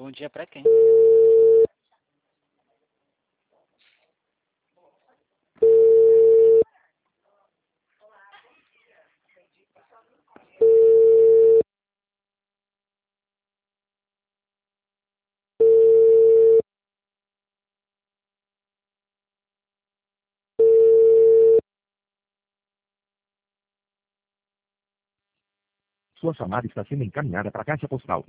Bom dia pra quem? Sua chamada está sendo encaminhada para a caixa postal.